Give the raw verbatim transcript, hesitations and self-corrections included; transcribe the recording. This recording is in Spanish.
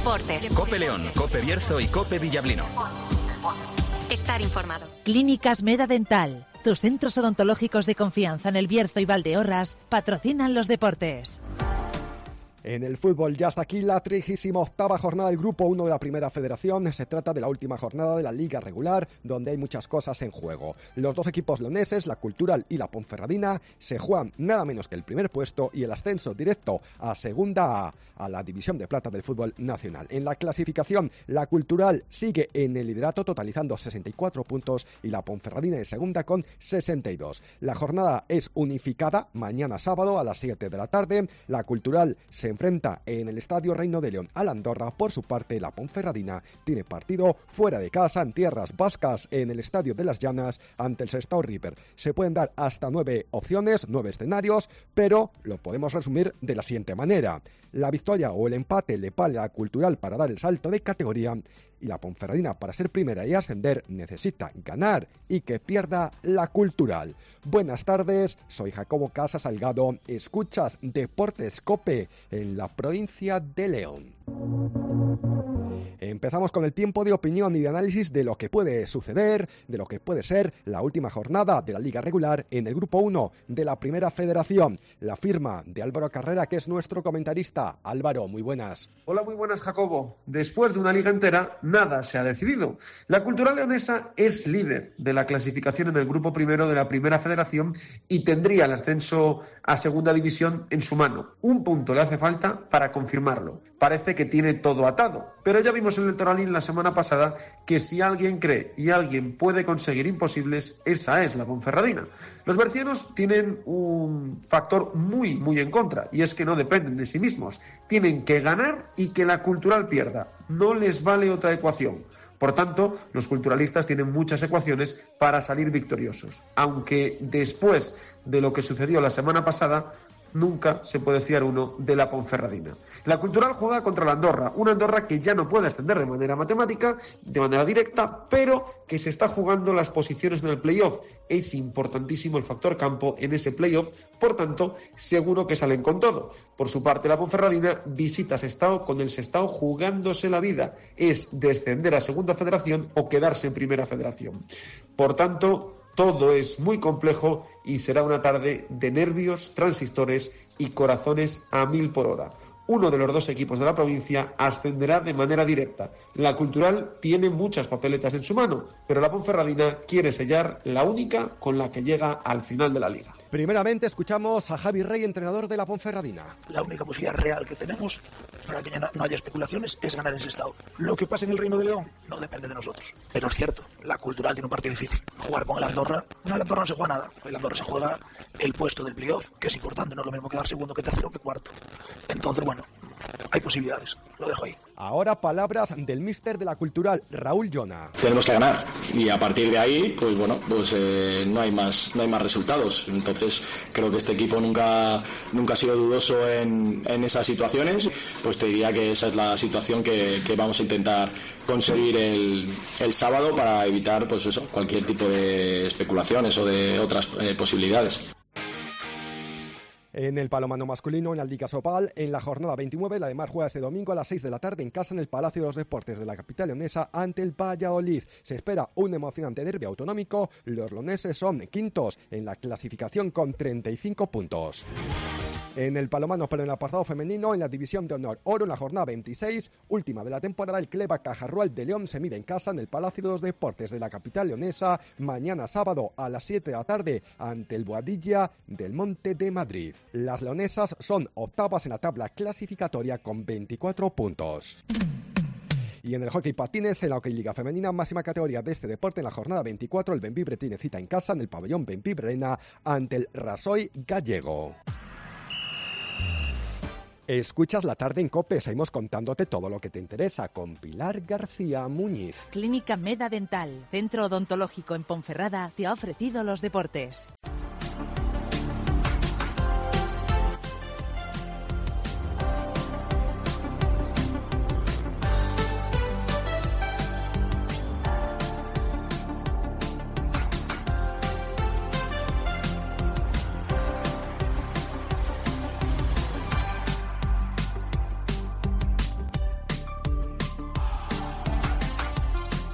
deportes. COPE León, COPE Bierzo y COPE Villablino. Estar informado. Clínicas Meda Dental. Tus centros odontológicos de confianza en El Bierzo y Valdeorras patrocinan los deportes. En el fútbol ya hasta aquí la trigésima octava jornada del Grupo uno de la Primera Federación. Se trata de la última jornada de la Liga Regular, donde hay muchas cosas en juego. Los dos equipos leoneses, la Cultural y la Ponferradina, se juegan nada menos que el primer puesto y el ascenso directo a Segunda A, a la División de Plata del fútbol nacional. En la clasificación, la Cultural sigue en el liderato, totalizando sesenta y cuatro puntos, y la Ponferradina en segunda con sesenta y dos. La jornada es unificada mañana sábado a las siete de la tarde. La Cultural se enfrenta en el Estadio Reino de León a la Andorra. Por su parte, la Ponferradina tiene partido fuera de casa en tierras vascas en el Estadio de las Llanas ante el Sestao River. Se pueden dar hasta nueve opciones, nueve escenarios, pero lo podemos resumir de la siguiente manera. La victoria o el empate le vale a la Cultural para dar el salto de categoría, y la Ponferradina, para ser primera y ascender, necesita ganar y que pierda la Cultural. Buenas tardes, soy Jacobo Casa Salgado. Escuchas Deportes COPE en la provincia de León. Empezamos con el tiempo de opinión y de análisis de lo que puede suceder, de lo que puede ser la última jornada de la Liga Regular en el Grupo uno de la Primera Federación. La firma de Álvaro Carrera, que es nuestro comentarista. Álvaro, muy buenas. Hola, muy buenas, Jacobo. Después de una liga entera, nada se ha decidido. La Cultural Leonesa es líder de la clasificación en el Grupo Primero de la Primera Federación y tendría el ascenso a Segunda División en su mano. Un punto le hace falta para confirmarlo. Parece que tiene todo atado, pero ya vimos en el Toralín la semana pasada que si alguien cree y alguien puede conseguir imposibles, esa es la Ponferradina. Los bercianos tienen un factor muy, muy en contra, y es que no dependen de sí mismos. Tienen que ganar y que la Cultural pierda. No les vale otra ecuación. Por tanto, los culturalistas tienen muchas ecuaciones para salir victoriosos. Aunque después de lo que sucedió la semana pasada, nunca se puede fiar uno de la Ponferradina. La Cultural juega contra la Andorra, una Andorra que ya no puede ascender de manera matemática, de manera directa, pero que se está jugando las posiciones en el playoff. Es importantísimo el factor campo en ese playoff, por tanto, seguro que salen con todo. Por su parte, la Ponferradina visita Sestao con el Sestao jugándose la vida. Es descender a Segunda Federación o quedarse en Primera Federación. Por tanto, todo es muy complejo y será una tarde de nervios, transistores y corazones a mil por hora. Uno de los dos equipos de la provincia ascenderá de manera directa. La Cultural tiene muchas papeletas en su mano, pero la Ponferradina quiere sellar la única con la que llega al final de la liga. Primeramente escuchamos a Javi Rey, entrenador de la Ponferradina. La única posibilidad real que tenemos para que ya no haya especulaciones es ganar en Sestao. Lo que pasa en el Reino de León no depende de nosotros. Pero es cierto, la Cultural tiene un partido difícil. Jugar con el Andorra, no, el Andorra no se juega nada. El Andorra se juega el puesto del playoff, que es importante, no es lo mismo quedar segundo que tercero que cuarto. Entonces, bueno, hay posibilidades, lo dejo ahí. Ahora palabras del míster de la Cultural, Raúl Llona. Tenemos que ganar y a partir de ahí, pues bueno, pues eh, no hay más, no hay más resultados. Entonces creo que este equipo nunca, nunca ha sido dudoso en, en esas situaciones. Pues te diría que esa es la situación que, que vamos a intentar conseguir el, el sábado para evitar, pues eso, cualquier tipo de especulaciones o de otras eh, posibilidades. En el balonmano masculino, en la Liga Sopal, en la jornada veintinueve, la de Mar juega este domingo a las seis de la tarde en casa en el Palacio de los Deportes de la capital leonesa ante el Valladolid. Se espera un emocionante derbi autonómico. Los leoneses son quintos en la clasificación con treinta y cinco puntos. En el balonmano, pero en el apartado femenino, en la división de honor oro, en la jornada veintiséis, última de la temporada, el Cleva Cajarrual de León se mide en casa en el Palacio de los Deportes de la capital leonesa mañana sábado a las siete de la tarde ante el Boadilla del Monte de Madrid. Las leonesas son octavas en la tabla clasificatoria con veinticuatro puntos. Y en el hockey patines, en la Hockey Liga Femenina, máxima categoría de este deporte, en la jornada veinticuatro, el Bembibre tiene cita en casa en el pabellón Bembibre Arena ante el Rasoy Gallego. Escuchas La Tarde en COPE, seguimos contándote todo lo que te interesa con Pilar García Muñiz. Clínica Meda Dental, centro odontológico en Ponferrada, te ha ofrecido los deportes.